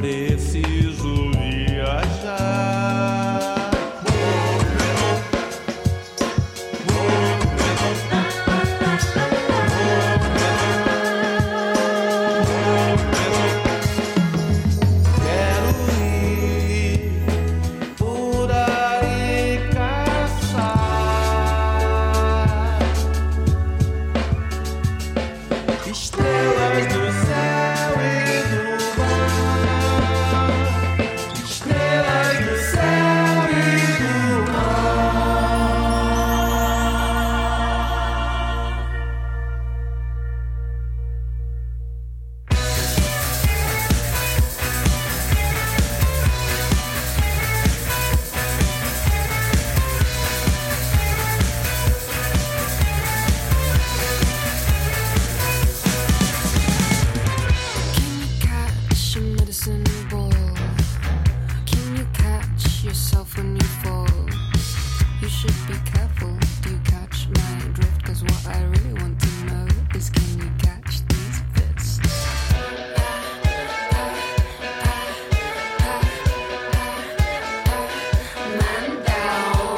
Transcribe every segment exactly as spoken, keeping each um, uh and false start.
Preciso viajar. Quero ir por aí caçar estrelas do céu e do mar, estrelas do céu e do Can you catch a medicine ball? Can you catch yourself when you fall? You should be careful. Do you catch my drift? 'Cause what I really want to know is, can you catch these fists? Man down.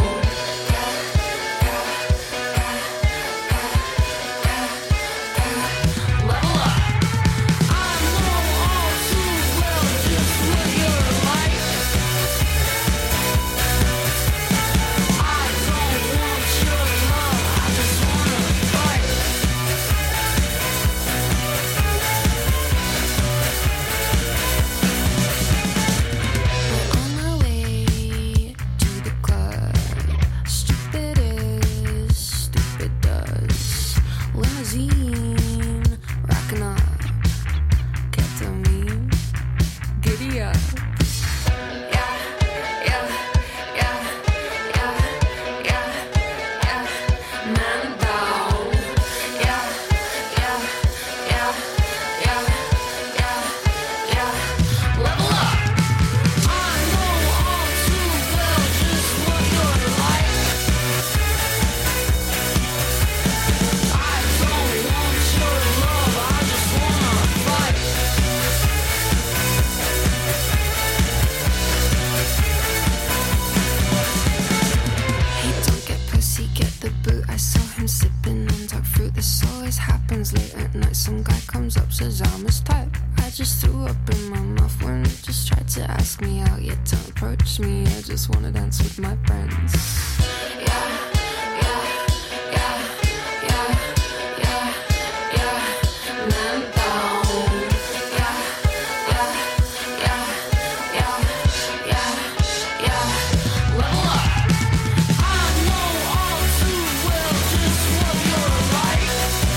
Level up. I know all too well just what you're like. I don't want your love, I just wanna fight. We're on our way to the club. Stupid is, stupid does. Limousine, rocking up. Ketamine, giddy up. Yeah, yeah, yeah, yeah, yeah, yeah. Man down. Yeah, yeah, yeah, yeah, yeah, yeah. Level up. I know all too well just what you're like. I don't want your love, I just wanna fight. Hey, don't get pussy, get the boot. I saw him sipping on dark fruit. This always happens late at night. Some guy comes up, says I'm his type. I just threw up in my mouth when he just tried to ask me out. Yeah, don't approach me, I just wanna dance with my friends. Yeah, yeah, yeah, yeah, yeah, yeah. Man down. Yeah, yeah, yeah, yeah, yeah, yeah. Level up. I know all too well just what you're like.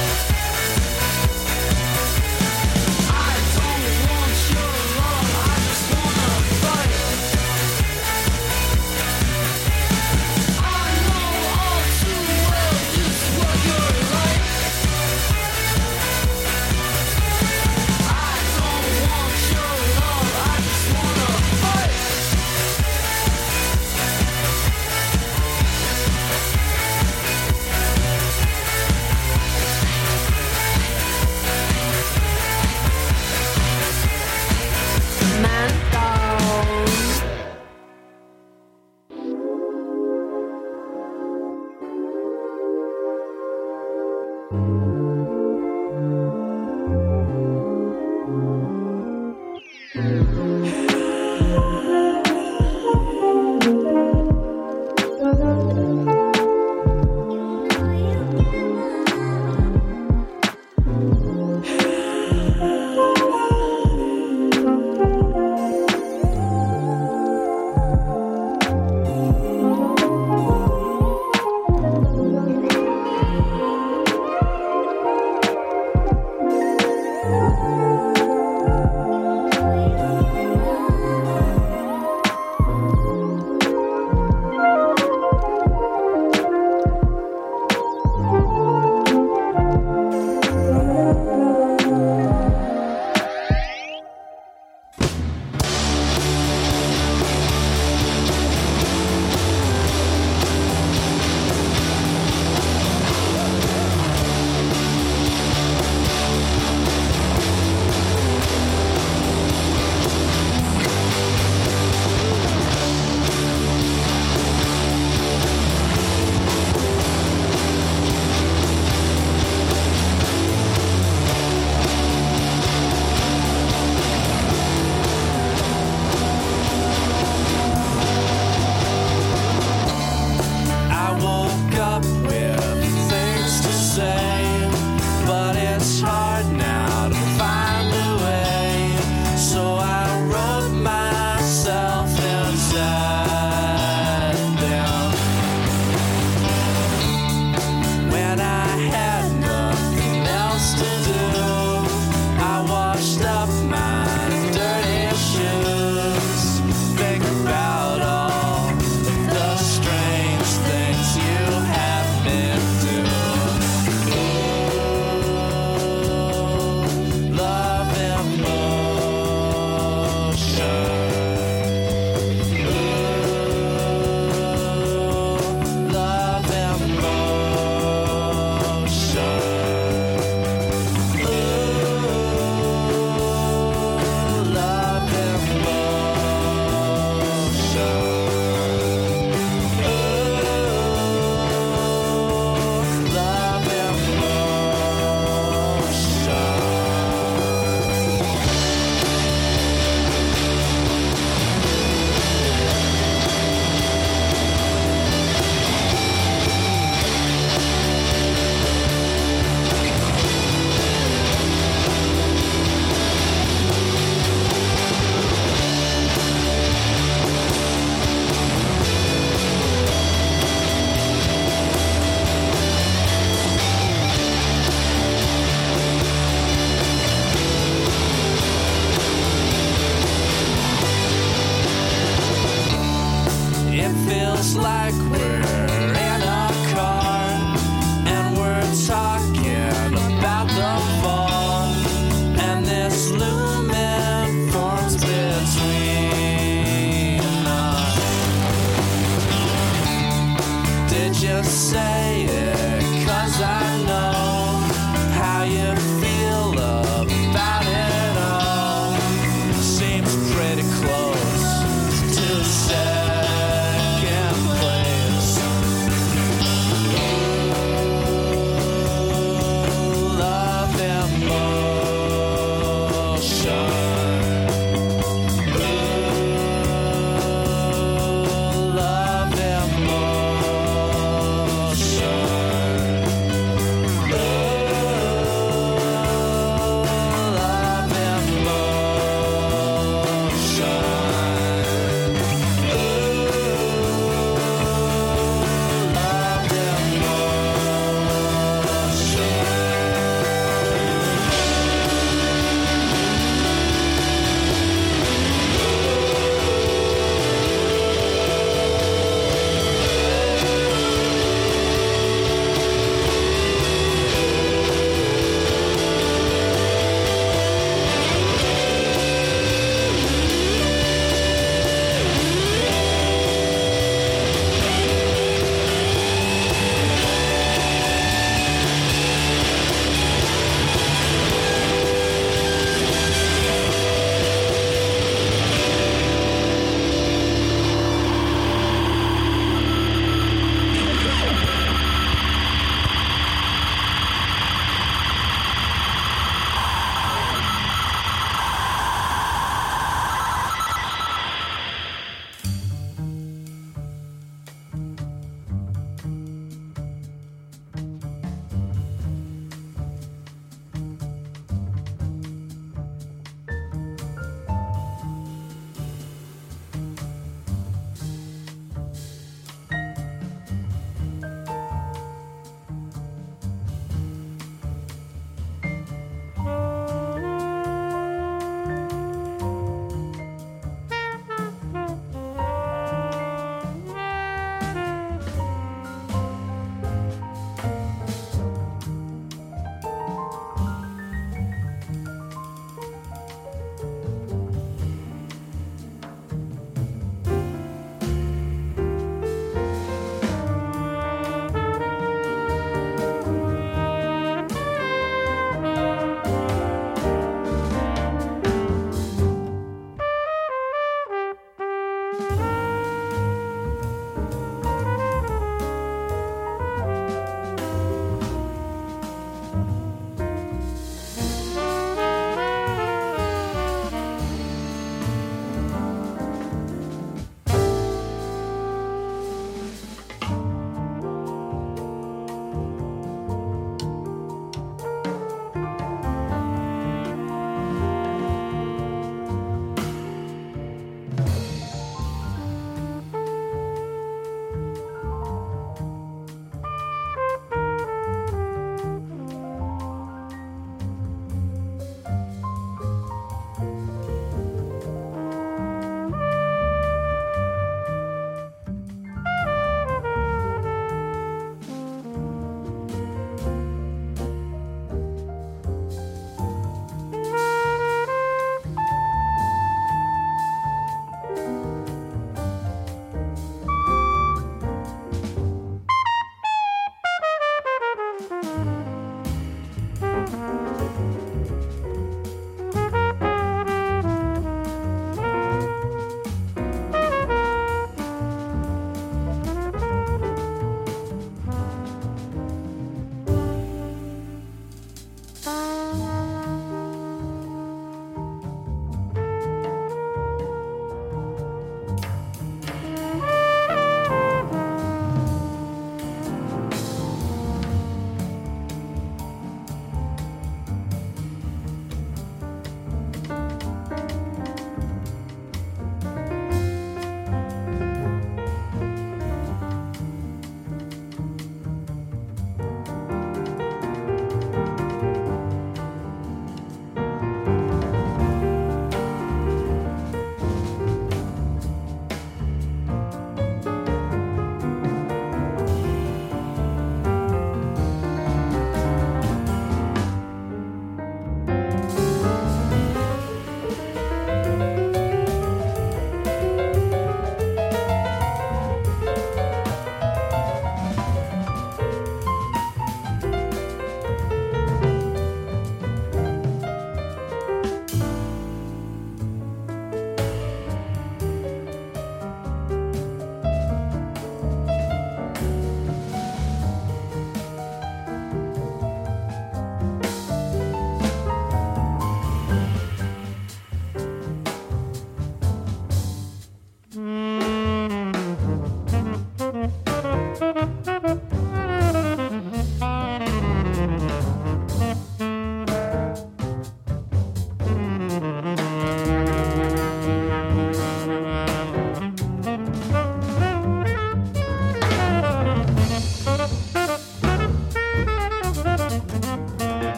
I don't want your love, I just wanna fight. I like we're in a car and we're talking about the fall, and this lumen forms between us. Did you say it? 'Cause I know how you feel about it all. Seems pretty close to second place.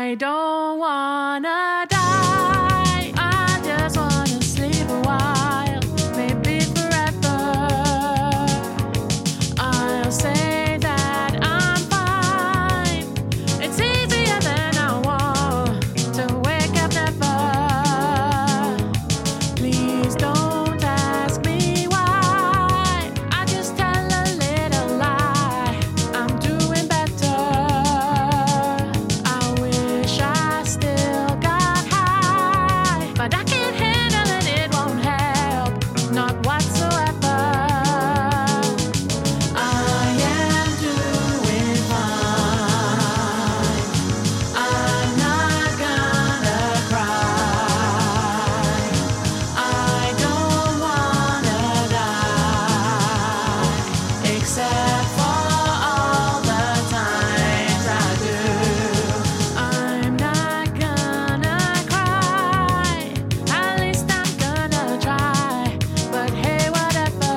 I don't wanna die. I just wanna sleep a while, maybe forever. I'll say that I'm fine. It's easier than I want to wake up never. Please don't ask me why. I just tell a little lie. I'm doing better. I wish I still got high, but I can't handle it, it won't help, not whatsoever. I am doing fine. I'm not gonna cry. I don't wanna die, except for all the times I do. I'm not gonna cry, at least I'm gonna try. But hey, whatever.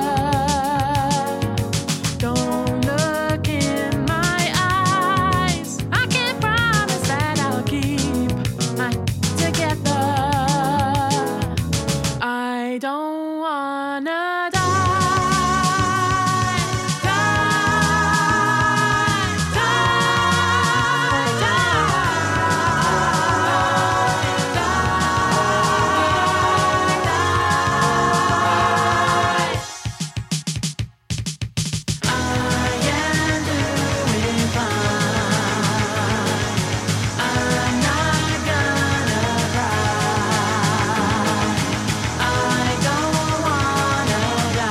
Don't look in my eyes. I can't promise that I'll keep my together. I don't wanna die. Die, die, die, die. I am doing fine. I'm not gonna cry. I don't wanna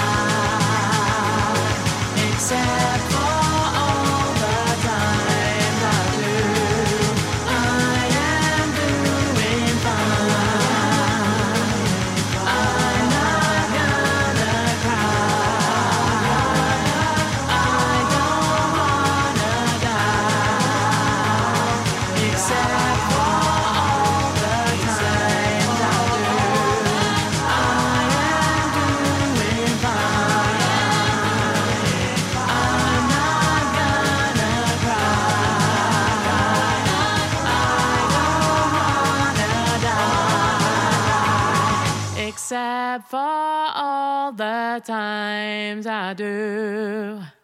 die, except for all the times I do. I am doing fine. I'm not gonna cry. I don't wanna die, except for all the times I do. I am doing fine. I'm not gonna cry. I don't wanna die, except for all the times I do.